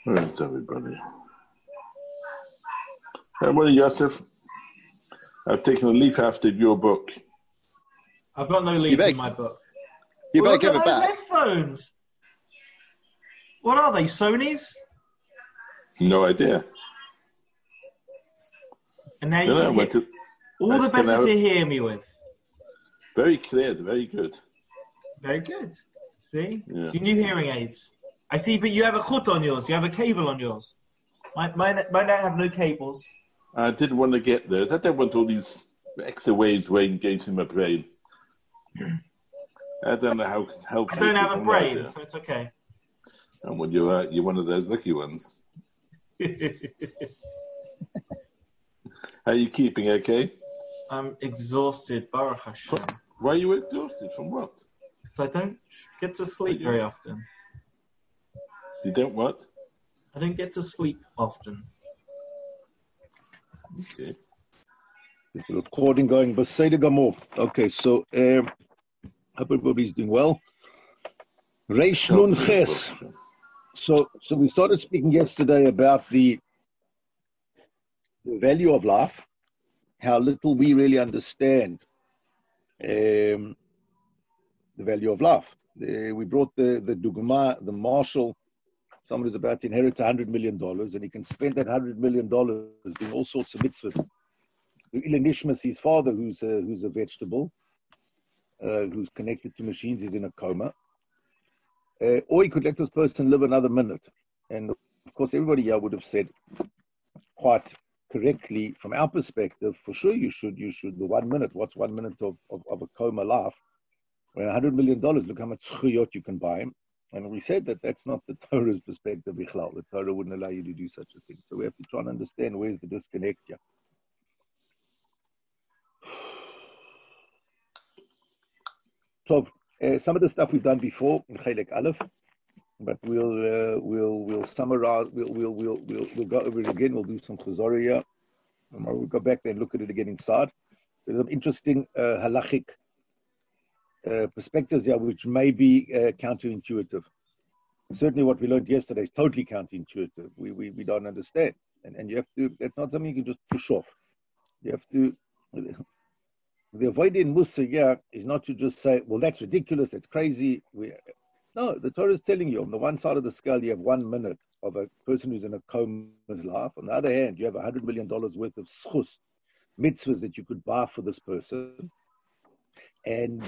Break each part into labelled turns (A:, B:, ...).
A: Where is everybody? Hey, morning, Yosef. I've taken a leaf after your book.
B: I've got no leads in my book.
C: You better give
B: Look
C: it
B: at those
C: back.
B: headphones. What are they, Sony's?
A: No idea.
B: And now you can hear, all the better to hear me with.
A: Very clear, very good.
B: Very good. See?
A: Yeah.
B: So new hearing aids. I see, but you have a chut on yours. You have a cable on yours. Mine don't have no cables.
A: I didn't want to get there. I don't want all these extra waves engaged in my brain. I don't know how helpful.
B: I don't have a brain, so it's okay.
A: And when you're one of those lucky ones. How are you keeping? Okay.
B: I'm exhausted, Baruch Hashem.
A: Why are you exhausted? From what?
B: Because I don't get to sleep very often.
A: You don't what?
B: I don't get to sleep often.
A: Okay.
D: Is the recording going? Beseder Gamor. Okay, so hope everybody's doing well. Reish Nun Ches. So we started speaking yesterday about the value of life, how little we really understand the value of life. We brought the Dugma, the marshal, someone who's about to inherit $100 million, and he can spend that $100 million doing all sorts of mitzvahs. Ilanishmas, his father, who's a vegetable, who's connected to machines, is in a coma. Or he could let this person live another minute. And of course, everybody here would have said quite correctly, from our perspective, for sure you should the 1 minute. What's 1 minute of a coma life? When $100 million, look how much chiyot you can buy him. And we said that that's not the Torah's perspective. The Torah wouldn't allow you to do such a thing. So we have to try and understand where's the disconnect here. So some of the stuff we've done before in Chelek Aleph, but we'll summarize. We'll go over it again. We'll do some Chazoria. We'll go back there and look at it again inside. There's some interesting halachic perspectives here, which may be counterintuitive. Certainly, what we learned yesterday is totally counterintuitive. We don't understand, and you have to. That's not something you can just push off. You have to. The avoiding Musa here is not to just say, well, that's ridiculous, that's crazy. No, the Torah is telling you on the one side of the scale, you have 1 minute of a person who's in a coma's life. On the other hand, you have $100 million worth of schus, mitzvahs that you could buy for this person. And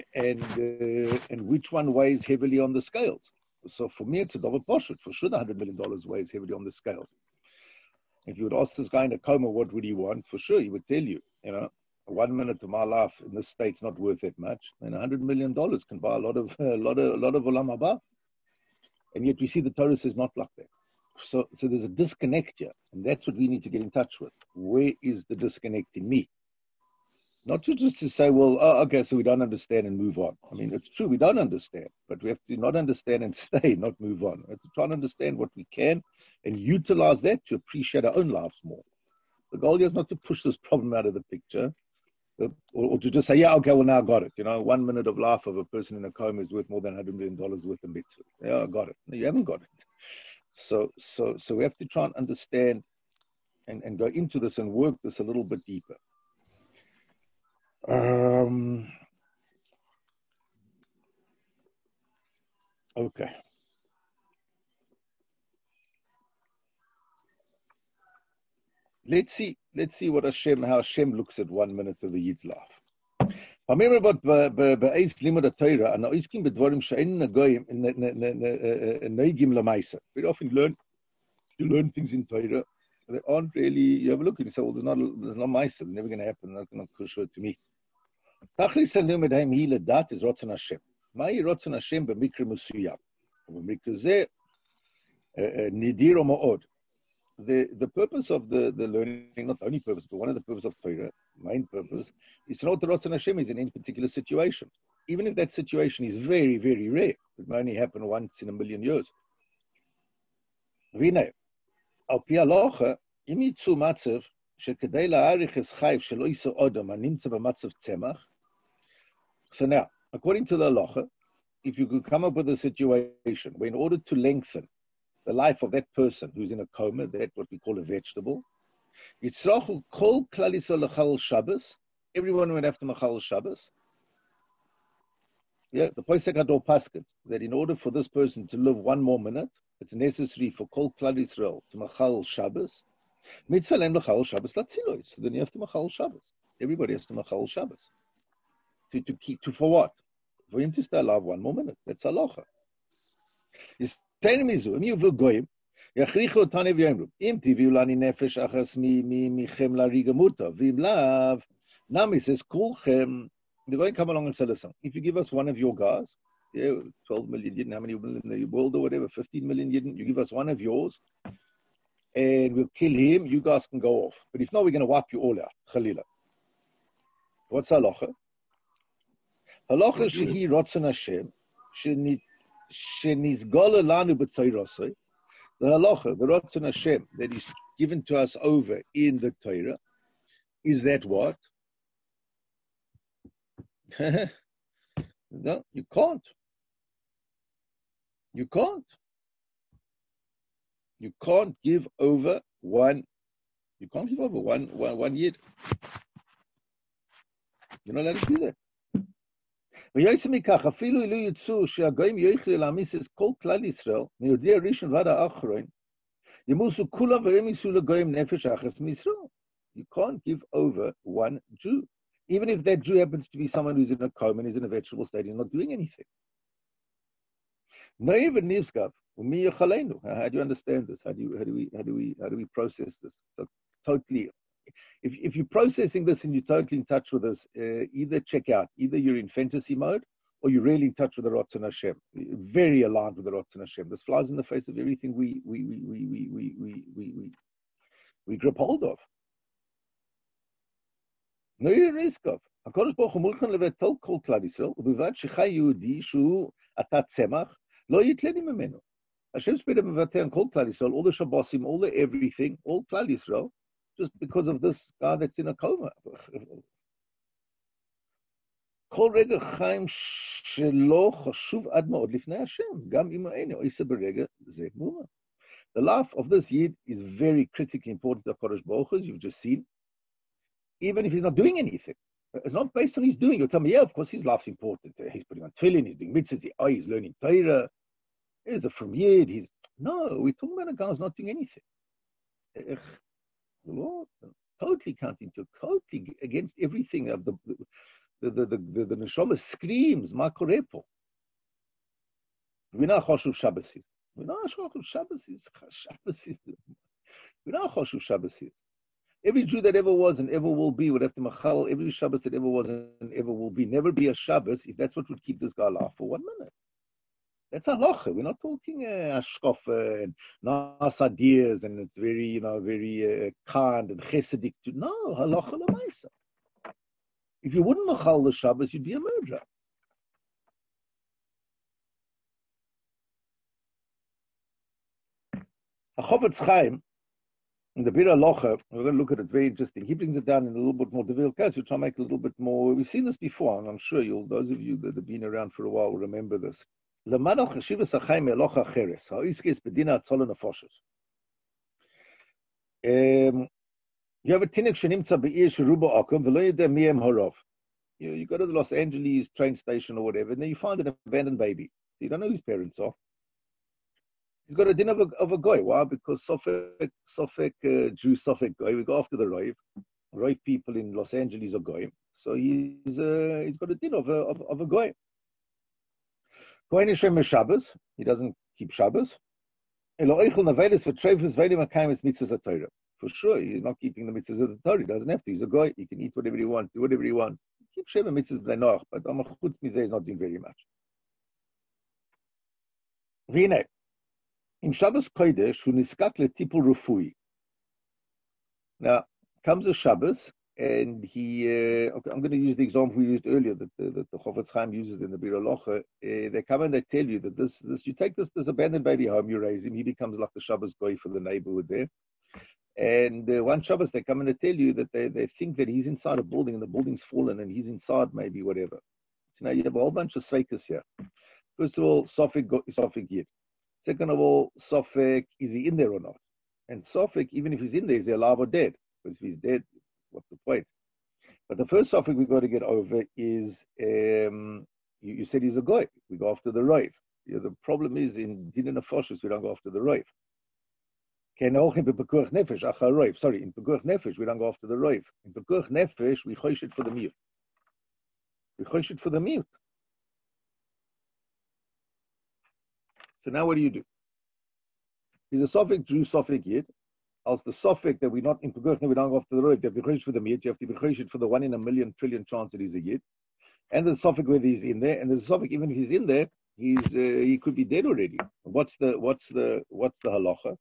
D: which one weighs heavily on the scales? So for me, it's a double poshut. For sure, the $100 million weighs heavily on the scales. If you would ask this guy in a coma, what would he want? For sure, he would tell you, 1 minute of my life in this state's not worth that much, and $100 million can buy a lot of olam haba. And yet we see the Torah says not like that. So there's a disconnect here, and that's what we need to get in touch with. Where is the disconnect in me? Not just to say, well, okay, so we don't understand and move on. I mean, it's true, we don't understand, but we have to not understand and stay, not move on. We have to try and understand what we can and utilize that to appreciate our own lives more. The goal here is not to push this problem out of the picture, or to just say, yeah, okay, well, now I got it. 1 minute of life of a person in a coma is worth more than $100 million worth of mitzvah. Yeah, I got it. No, you haven't got it. So we have to try and understand and go into this and work this a little bit deeper. Okay. Let's see how Hashem looks at 1 minute of a Yid's life. Very often you learn things in Torah that aren't really, you have a look and you say, well, there's not Maisa, it's never going to happen, that's not kosher to me. Tachlis HaLimud HaMihila Dat is Ratzon Hashem. Ma'i Ratzon Hashem b'mikra Mesuyam. B'mikra Zeh Nidir Ma'od. The purpose of the learning, not the only purpose, but one of the purposes of Torah, main purpose, is to know what the Ratzon Hashem is in any particular situation. Even if that situation is very, very rare, it may only happen once in a million years. V'nei, al pi halacha, im yitzu matzav, shekadei la'arich es chayv shelo yisa odom hanimtza b'matzav tzemach. So now, according to the halacha, if you could come up with a situation where in order to lengthen the life of that person who's in a coma, that what we call a vegetable. Yitzrachu kol klal Yisrael lechal Shabbos. Everyone would have to machal Shabbos. Yeah, the Posek Hador Paskin, that in order for this person to live one more minute, it's necessary for kol klal Yisrael to machal Shabbos. Mitzvah lem lechal Shabbos latzilos. So then you have to machal Shabbos. Everybody has to machal Shabbos. For what? For him to stay alive one more minute. That's halacha. Im yachrichu tanev yomru. Im tiviu lani nefesh achas michem lariga muta. Vim lav. Nami says, kulchem. They're going to come along and say, listen, if you give us one of your guys, 12 million Yidden, how many in the world or whatever, 15 million Yidden, you give us one of yours, and we'll kill him, you guys can go off. But if not, we're going to wipe you all out. Chalila. What's halacha? Halacha shehi rotzon Hashem, shenizgala lanu b'tzayrosei. The halacha, the rotzon Hashem, that is given to us over in the Torah, is that what? No, you can't. You can't. You can't give over one. You can't give over one yid. You're not allowed to do that. ויוצא מכך, אפילו לא יצאו שהגויים יוכלו להעמיס את כל כלל ישראל, מיהודי הראשון ועד האחרון, ימוסו כולם והם יישאו לגויים נפש אחת מישראל. You can't give over one Jew. Even if that Jew happens to be someone who's in a coma and is in a vegetable state, he's not doing anything. How do you understand this? How do we process this? So totally, if you're processing this and you're totally in touch with this, either check out, either you're in fantasy mode or you're really in touch with the Ratzon Hashem, very aligned with the Ratzon Hashem. This flies in the face of everything we grip hold of. No risk of. הקדוש ברוך הוא מולכן לבטל כל כלל ישראל, ובלבד שחי יהודי שהוא עתת צמח, לא יתלני ממנו. Hashem spread him מבטל כל כלל ישראל, all the Shabbosim, all the everything, all כלל ישראל, just because of this guy that's in a coma. כל רגע חיים שלא חשוב עד מאוד לפני השם, גם אם אין עושה ברגע זה גמורה. The life of this Yid is very critically important to HaKadosh Baruch Hu, as you've just seen. Even if he's not doing anything. It's not based on his doing. You'll tell me, yeah, of course his life's important. He's putting on tefillin, he's doing mitzvahs, he's learning Torah, he's a from Yid, No, we're talking about a guy who's not doing anything. Lord, totally totally against everything of the neshama screams, ma korepo. We know how Shabbos is. We know how Shabbos is. We know how Shabbos is. Every Jew that ever was and ever will be would have to machal every Shabbos that ever was and ever will be. Never be a Shabbos if that's what would keep this guy alive for 1 minute. That's halacha. We're not talking hashkafa and nice ideas and it's very, very kind and chesedic. No, halacha l'maisa. If you wouldn't machal the Shabbos, you'd be a murderer. HaChofetz Chaim, in the Bir Halacha, we're going to look at it, it's very interesting. He brings it down in a little bit more difficult case. We'll try to make it a little bit more. We've seen this before, and I'm sure those of you that have been around for a while will remember this. You have a tinik shenimtza be'ir sheruba akum v'lo yedeh mi'em harav. You go to the Los Angeles train station or whatever, and then you find an abandoned baby. You don't know who his parents are. He's got a din of a goy. Why? Because Suffolk Jew, Suffolk goy. We go after the Rove people in Los Angeles are goy. So he's got a din of a goy. Goy nishem Shabbos. He doesn't keep Shabbos. For sure, he's not keeping the mitzvahs of the Torah. He doesn't have to. He's a goy. He can eat whatever he wants, do whatever he wants. Keep Sheva mitzvahs b'nei but Amachutz Mizeh is not doing very much. V'hinei. In Shabbos Kodesh, who niskak letipul rufui. Now comes a Shabbos, and he. Okay, I'm going to use the example we used earlier that the Chofetz Chaim uses in the Bir Halacha. They come and they tell you that this you take this abandoned baby home, you raise him, he becomes like the Shabbos goy for the neighborhood there. And one Shabbos they come and they tell you that they think that he's inside a building and the building's fallen and he's inside maybe whatever. So now you have a whole bunch of sveikas here. First of all, Sofik Yid. Second of all, Sofek, is he in there or not? And Sofek, even if he's in there, is he alive or dead? Because if he's dead, what's the point? But the first Sofek we've got to get over is, you said he's a goy. We go after the Rav. The problem is in Din Nefashos, we don't go after the Rav. Sorry, in Pekuach Nefesh, we don't go after the Rav. In Pekuach Nefesh, we chosh it for the mute. We chosh it for the mute. So now what do you do? He's a Sofek Jew, Sofek Yid. As the Sofek that we're not in Pekuach Nefesh, we don't go after the Rav. You have to be chosh for the mute. You have to be chosh it for the 1 in a million trillion chance that he's a Yid. And the Sofek whether he's in there, and the Sofek even if he's in there, he could be dead already. What's the halacha?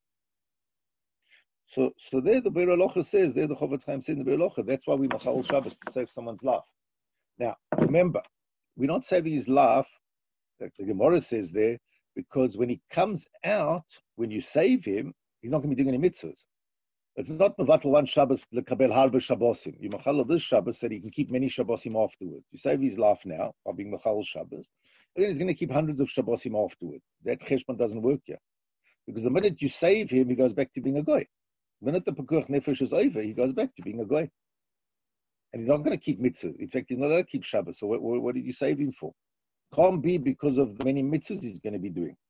D: So there the Beir Halacha says, there the Chofetz Chaim says in the Beir Halacha, that's why we machal Shabbos to save someone's life. Now remember, we're not saving his life, like the Gemara says there, because when he comes out, when you save him, he's not going to be doing any mitzvahs. It's not mevatel one Shabbos lekabel harbe Shabbosim. You machal this Shabbos that he can keep many Shabbosim afterwards. You save his life now by being machal Shabbos, and then he's going to keep hundreds of Shabbosim afterwards. That cheshbon doesn't work here, because the minute you save him, he goes back to being a goy. The minute the Pekuach Nefesh is over, he goes back to being a goy, and he's not going to keep mitzvahs. In fact, he's not going to keep Shabbos. So what did you save him for? Can't be because of the many mitzvahs he's going to be doing.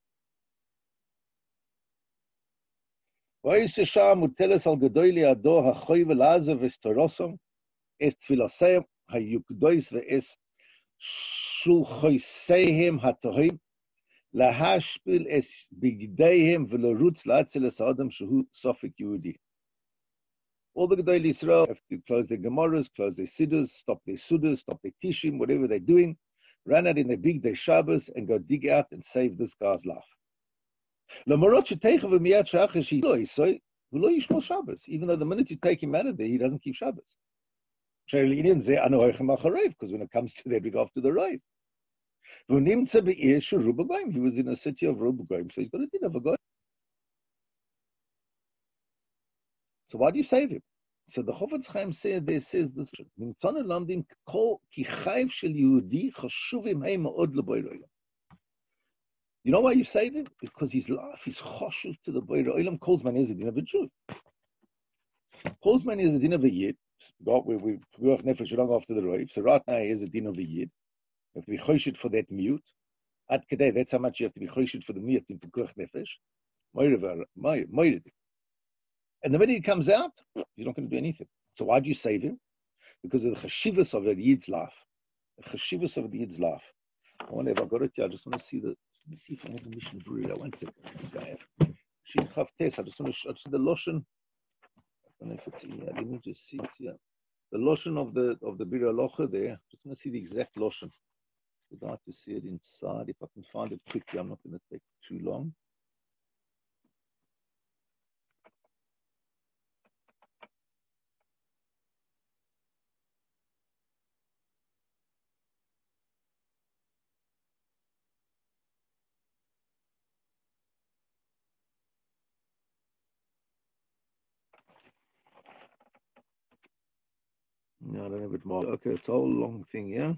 D: Es tfilaseim hayukdois ve'es shulchoiseim hatohim lahashpil es bigdeihem v'lerutz la'atzel es adam shehu sofek Yehudi. All the Gedolei Yisrael have to close their Gemaras, close their Siddur, stop their Sudas, stop their Tishim, whatever they're doing, run out in their big day Shabbos and go dig out and save this guy's life. Even though the minute you take him out of there, he doesn't keep Shabbos. Because when it comes to that, we go after the Rav. He was in a city of Rubagoyim, so he's got a din of a goy. So why do you save him? So the Chofetz Chaim says this: you know why you save him? Because his life is choshev to the Borer Olam. Calls man is a din of a Jew. Calls man is a din of a Yid. We have nefesh, we don't go after the Rav. So right now he is a din of a Yid. You have to be choshed for that mute. At kedei, that's how much you have to be choshed for the mute in Pekuach Nefesh. And the minute he comes out, he's not going to do anything. So why do you save him? Because of the cheshivas of the Yid's life. The cheshivas of the Yid's life. I wonder if I got it here. I just want to see let me see if I have the Mishnah Brura. 1 second. I think I have. Shin Chav Tes. I just want to see the Loshen. I don't know if it's here. Let me just see. It's here. The Loshen of the Beir Halacha there. Just want to see the exact Loshen. I'd like to see it inside. If I can find it quickly, I'm not going to take too long. No, I don't have it more. Okay, it's a whole long thing, yeah?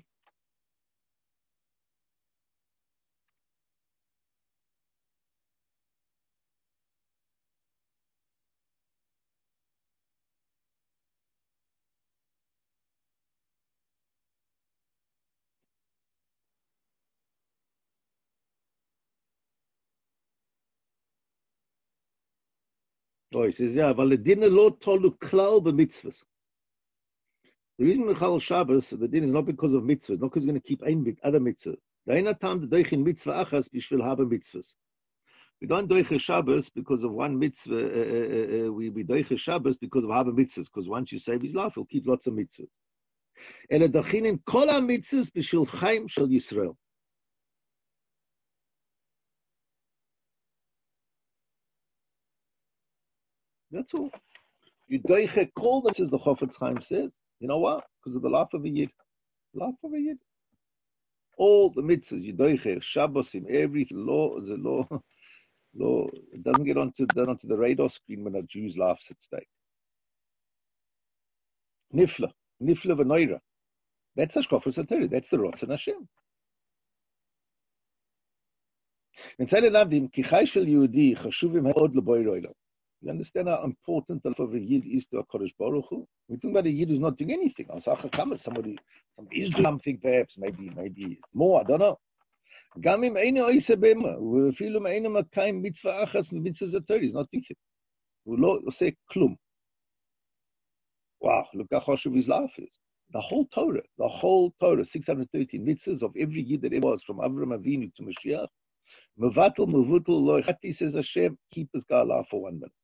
D: Oh, he says, yeah, weil the lo tolu klal b'mitzvahs. The reason we call Shabbos, the din is not because of mitzvahs, not because he's going to keep ein other mitzvahs. The ena tam the doich in mitzvah achas bishvil haben mitzvahs. We don't doich Shabbos because of one mitzvah. We doich Shabbos because of haben mitzvahs. Because once you save his life, he'll keep lots of mitzvahs. Ele dachinin kol ha-mitzvahs b'shil chaim shel Yisrael. That's all. You doiche kol, that is the Chofetz Chaim says. You know what? Because of the life of a Yid. Life of a Yid. All the mitzvahs, you doiche, Shabbosim, every law is a law. It doesn't get onto the radar screen when a Jew's life's at stake. Nifla v'noira. That's Hashkafas HaTorah. That's the Ratzon Hashem. You understand how important the life of a Yid is to HaKadosh Baruch Hu? We're talking about a Yid who's not doing anything. Somebody is doing something, perhaps, maybe it's more, I don't know. גם אם אינו עושה במה, ואפילו אם אינו מקיים מצווה אחת ממצוות התורה, he's not doing it. הוא לא עושה כלום. Wow, look how chashuv his life is. The whole Torah, 613 mitzvahs of every Yid that ever was, from Avraham Avinu to Mashiach, mevatel, mevutel, lo echati, says Hashem, keep his guy alive for 1 minute.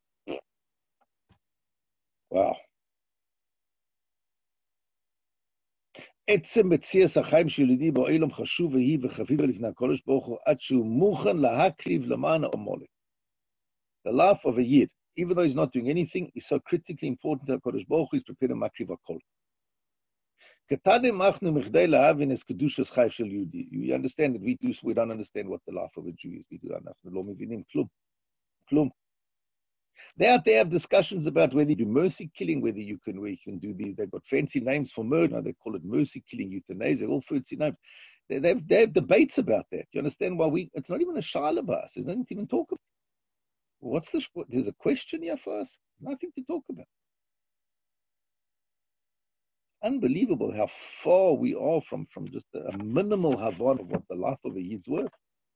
D: Wow. עצם מציאס החיים של יהודי בעולם חשוב והיא וחביבה לפני הקדוש ברוך הוא עד שהוא מוכן להקריב למען המולך. The life of a Yid, even though he's not doing anything, is so critically important to HaKadosh Baruch Hu, he's prepared to makriv hakol. כתדם אנחנו מכדי להבין את קדושת חיים של יהודי. You understand that we don't understand what the life of a Jew is. אנחנו לא מבינים כלום. They have discussions about whether you do mercy killing, whether you can do these. They've got fancy names for murder. They call it mercy killing, euthanasia, all fancy names. They have debates about that. You understand why it's not even a shaila of us. There's nothing to even talk about. There's a question here for us? Nothing to talk about. Unbelievable how far we are from just a minimal havan of what the life of a Yid's worth.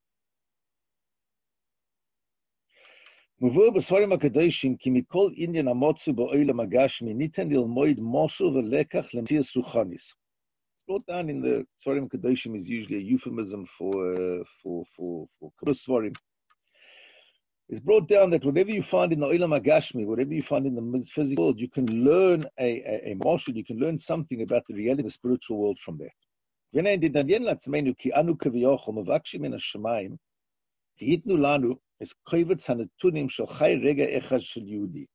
D: מבואר בספרים הקדושים כי מכל עניין המוצא בעולם הגשמי ניתן ללמוד משהו ולקח למציאות רוחנית. Brought down in the Svarim Kadoshim is usually a euphemism for Svarim. It's brought down that whatever you find in the Olam HaGashmi, whatever you find in the physical world, you can learn a marshal, you can learn something about the reality of the spiritual world from that. ונהן דדמיין לעצמנו כי אנו כביכול מבקשים מן השמיים, כי ייתנו לנו את קובץ הנתונים של חי רגע אחד של יהודי.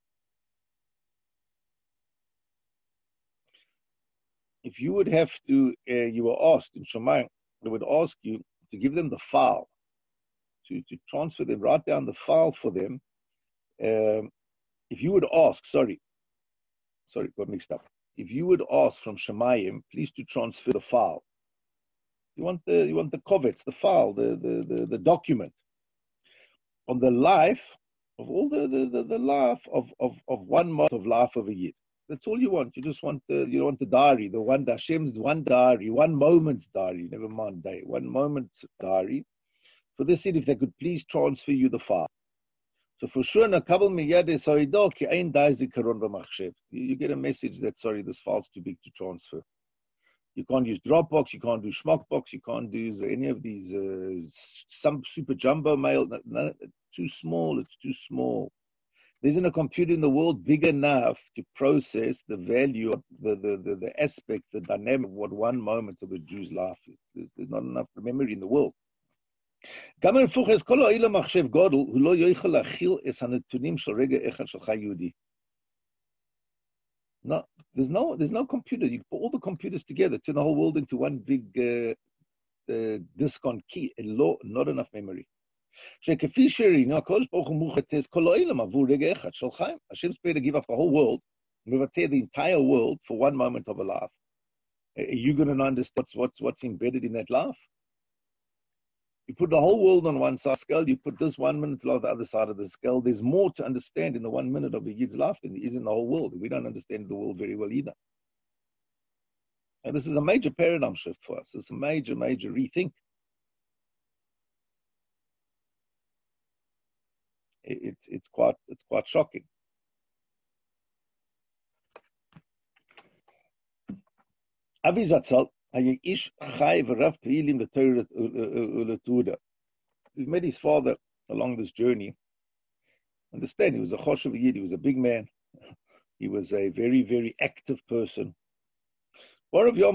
D: If you would have to, you were asked in Shemayim, they would ask you to give them the file, to transfer them, write down the file for them. If you would ask, sorry, got mixed up. If you would ask from Shemayim, please to transfer the file. You want the kovetz, the file, the document on the life of all the life of 1 month of life of a year. That's all you want. You just want the diary, the one Hashem's one diary, 1 moment's diary, never mind day, 1 moment's diary. For this, if they could please transfer you the file. So for sure, you get a message that sorry, this file's too big to transfer. You can't use Dropbox, you can't do Schmockbox, you can't do any of these some super jumbo mail. No, too small. It's too small. There isn't a computer in the world big enough to process the value of the aspect, the dynamic of what 1 moment of a Jew's life is. There's not enough memory in the world. No, there's no computer. You put all the computers together, turn the whole world into one big disk on key, and not enough memory. Hashem's prepared to give up the whole world, the entire world for 1 moment of a life. Are you going to understand what's embedded in that life? You put the whole world on one side of the scale, you put this 1 minute on the other side of the scale. There's more to understand in the 1 minute of a Yid's life than there is in the whole world. We don't understand the world very well either. And this is a major paradigm shift for us. It's a major rethink. It's quite shocking. Avi Zatzal, We've met his father along this journey. Understand, he was a choshev Yid, he was a big man. He was a very, very active person. When he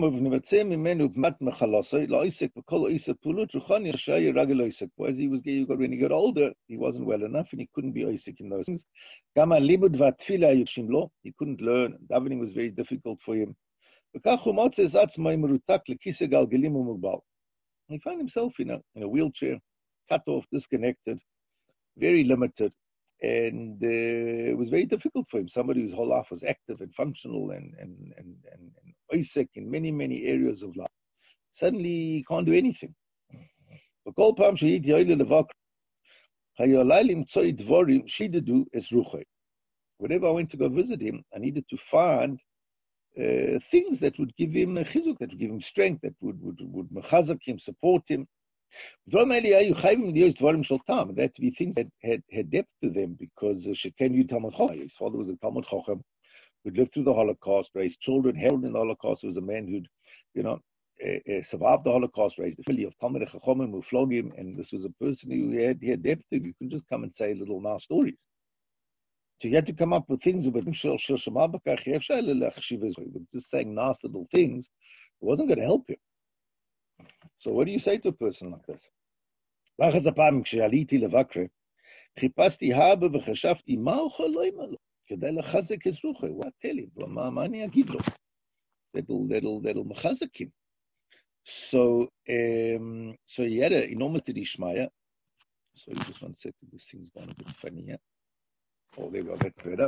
D: got older, he wasn't well enough and he couldn't be Isaac in those things. He couldn't learn. Davening was very difficult for him. He found himself in a wheelchair, cut off, disconnected, very limited, and it was very difficult for him. Somebody whose whole life was active and functional and Isaac in many areas of life. Suddenly he can't do anything. וכל פעם שהייתי עולה לבקר, היה עלי למצוא דבורים שידדו את רוחי. Whenever I went to go visit him, I needed to find things that would give him chizuk, that would give him strength, that would mechazak him, support him. That to be things that had depth to them, because Sheken Yu Talmud Chacham, his father was a Talmud Chacham, who'd lived through the Holocaust, raised children, held in the Holocaust. He was a man who'd, survived the Holocaust, raised the family of Talmud Chachamim who flog him, and this was a person who had depth to. You couldn't just come and say little nice stories. So you had to come up with things about just saying nice little things. It wasn't going to help you. So what do you say to a person like this? What tell him? That'll mechazek him. So he had an enormous Ishmael. So just 1 second, this thing's gone a bit funny here. Oh, there we go, that's better.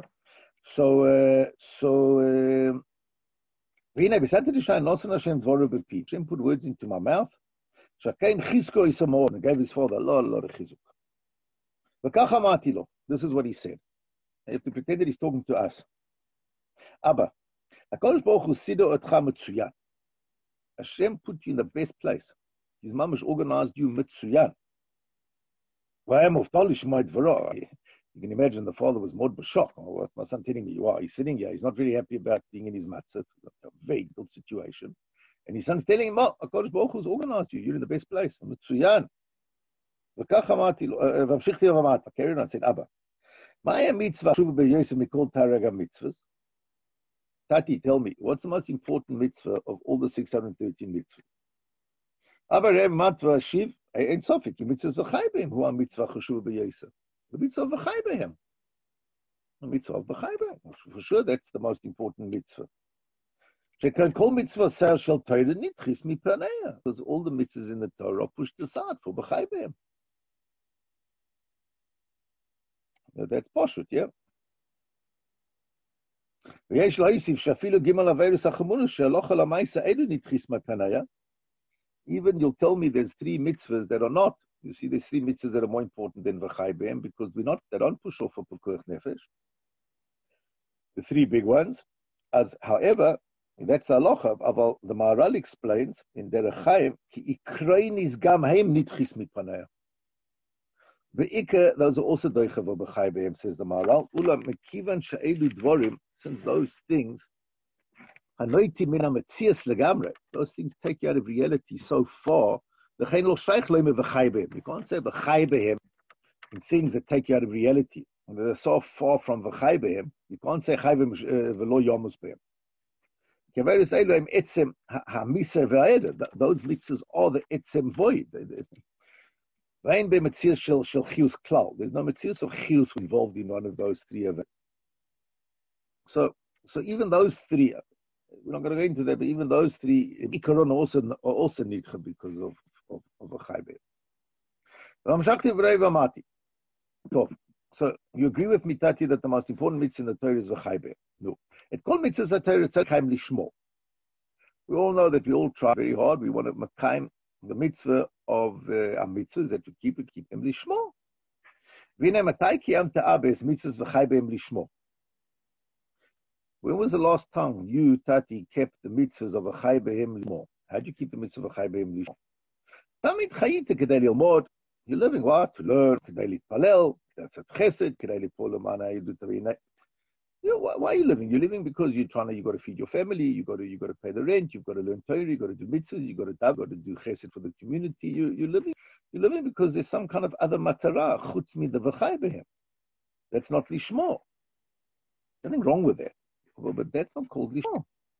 D: Hashem put words into my mouth. Shakein Chizko is more, and gave his father a lot of chizuk. This is what he said. I have to pretend that he's talking to us. Abba, HaKadosh Baruch Hu sido otcha mitzuyan. Hashem put you in the best place. His mamash organized you mitzuyan. You can imagine the father was more b'shock. Oh, what's my son telling me? You are. He's sitting here. He's not really happy about being in his matzah. It's a very difficult situation. And his son's telling him, oh, HaKadosh Baruch Hu's organized you. You're in the best place. Mitzuyan. Carry on. I said, Abba, Maya mitzvah shuv b'yosef mikol taraga mitzvahs. Tati, tell me, what's the most important mitzvah of all the 613 mitzvahs? Abba Reb matva shiv, ein sofik, mitzvahs v'chai b'hem, hu mitzvah chashuv b'yosef. The mitzvah of v'chai b'hem. The mitzvah of v'chai b'hem. For sure, that's the most important mitzvah. Shekan kol mitzvah ser shel Torah nitchis mipaneya. Because all the mitzvahs in the Torah are pushed aside for v'chai b'hem. That's poshut, yeah. Even you'll tell me there's 3 mitzvahs that are not. You see, there's 3 mitzvahs that are more important than v'chai b'hem because they don't push off for pekuach nefesh. The 3 big ones. However, that's the halacha. But the Maharal explains in Derech Chaim, ki ikreinis gam heim nitchis mitpanaya. Those are also doichav of v'chai b'hem, says the Maharal. Ula mekivan she'elu dvorim, since those things, hanoiti mina metzias legamre, those things take you out of reality so far. You can't say v'chai b'hem in things that take you out of reality. And they're so far from v'chai b'hem, you can't say chai b'hem v'lo yomus b'hem. Those mitzvahs are the etzem void. There's no metzias of chiyus involved in one of those 3 events. So even those 3, we're not going to go into that, but even those 3, Ikaron are also nidcha because of a chaybe. So you agree with me, Tati, that the most important mitzvah in the Torah is v'chaybe? No. It called mitzvahs Torah tzedchaim lishmo. We all know that we all try very hard. We want to makayim the mitzvah of our mitzvahs that we keep them lishmo. V'nei matai kiyamta abes mitzvahs v'chaybe lishmo. When was the last time you, Tati, kept the mitzvahs of a chai b'hem lishmo? How do you keep the mitzvah of a chai b'hem lishmo? Tamid chayita kedei lilmod. You're living what? To learn. Kedei litpalel. That's at chesed. Kedei litpol l'mana yidut aveinai. Why are you living? You're living because you've got to feed your family. You got to pay the rent. You've got to learn Torah. You got to do mitzvahs. You got to do chesed for the community. You're living because there's some kind of other matara chutz mi the v'chai b'hem. That's not lishmo. Nothing wrong with that. Well, but that's not called lishmo.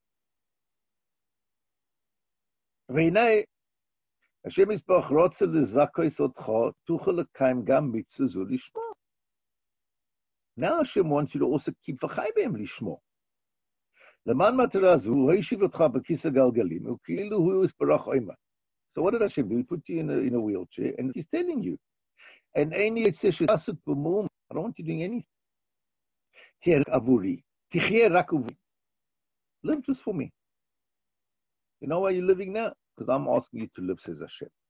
D: V'hinei Hashem Yisbarach rotze l'zakos otcha tuchel l'kaim gam mitzvah zu lishmo. Now Hashem wants you to also keep v'chai b'hem lishmo. L'man matara zu hoishiv otcha b'kisa galgalim u'kilu hu yisbarach oima. So what did Hashem do? He put you in a wheelchair, and He's telling you, and eini yitzeh she'asut b'mum. I don't want you doing anything. Tier avuri. Live just for me. You know why you're living now? Because I'm asking you to live, says Hashem.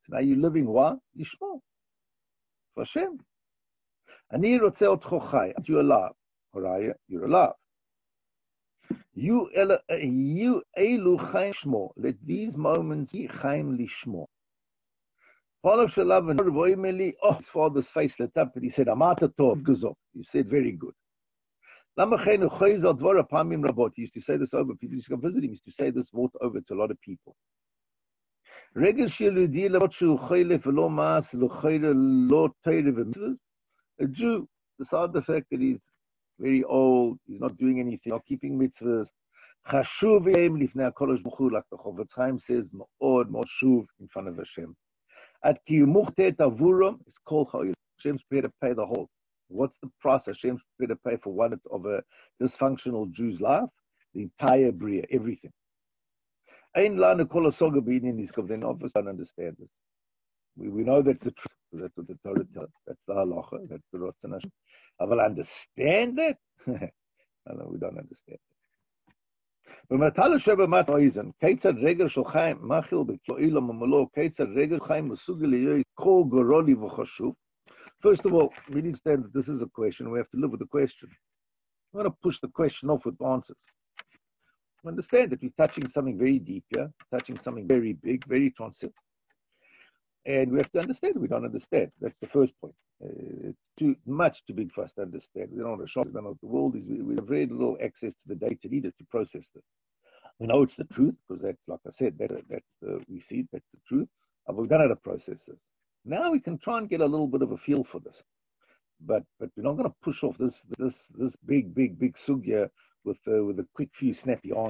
D: So now you're living what? Yishmo. For Hashem. Ani rotzeh otcho chai. You're alive. Horaya, you're alive. You elu chaim shmo. Let these moments be chaim lishmo. Polav shalav and oh, his father's face lit up and he said, Amata tov, guzok. You said very good. Lamachenu choyzal dvora pamim rabot. He used to say this over. People used to come visit him. He used to say this word over to a lot of people. Regel shiludi lemot shu choyle v'lo maas l'choyle lo teire v'mitzvahs. A Jew, beside the fact that he's very old, he's not doing anything, not keeping mitzvahs. Chashuv yem lifnei HaKadosh Baruch Hu, like the Chofetz Chaim says, ma'od shuv in front of Hashem. At ki umuchtet avuram, it's called ha'il. Hashem's prepared to pay the whole. What's the price Hashem's prepared to pay for one of a dysfunctional Jew's life? The entire bria, everything. Ein lanu kol hasoga b'inyan niskav. Then obviously don't understand this. We know that's the truth. That's what the Torah tells. That's the halacha. That's the Ratzon Hashem. I will understand that. No, we don't understand that. B'matala sheba mat oizen. Keitzad regel shel Chaim machil b'klo'ilam amalo. Keitzad regel Chaim mesugel liyoy kol goroli v'chashuv. First of all, we need to understand that this is a question. We have to live with the question. We're going to push the question off with answers. We understand that we're touching something very deep here, touching something very big, very transcendent. And we have to understand we don't understand. That's the first point. It's too big for us to understand. We don't know the shop, we don't know what the world is. We have very little access to the data needed to process this. We know it's the truth, because that's, like I said, we see that's the truth. But we don't know how to process it. Now we can try and get a little bit of a feel for this. But we're not going to push off this big sugya with a quick few snappy answers.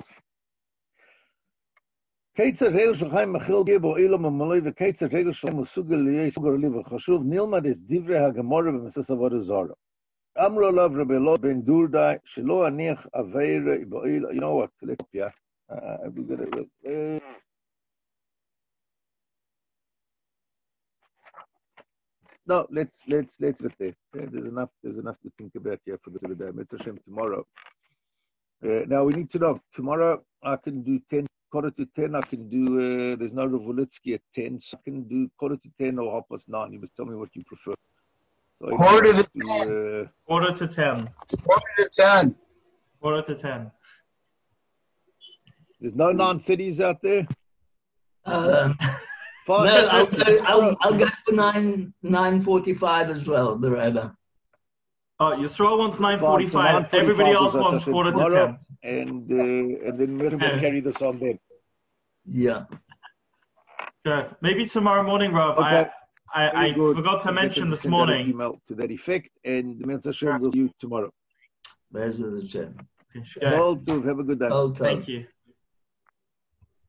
D: Keitzer regel shel Chaim machil gebo ilam amaloi v'keitzer regel shel mesugel liyei sugar liver chashuv nilmad es divrei hagemara b'mesas avodah zara. Amro lav Rabbi Elot ben Durdai shelo aniach aveira ba'il. You know what? Let's no, let's get there. There's enough to think about here for the day. Mitzvah Hashem tomorrow. Now we need to know. Tomorrow I can do 10. Quarter to 10, I can do, there's no Revolitsky at 10, so I can do quarter to 10 or 9:30. You must tell me what you prefer. So
C: quarter to 10.
B: Quarter to 10.
C: Quarter to 10.
B: Quarter to 10.
D: There's no 9:30s out there?
C: No, I'll go for 9:45 as well, the Rebbe.
B: Oh, Yisrael wants 9:45. Everybody else wants quarter to 10.
D: And then we'll carry this on then.
C: Yeah.
B: Sure. Maybe tomorrow morning, Rav.
D: Okay.
B: I forgot to mention this morning.
D: Email to that effect, and the Mitzvah Hashem will see you tomorrow.
C: Where's the Hashem?
B: Sure.
D: Have a good day.
B: Thank you.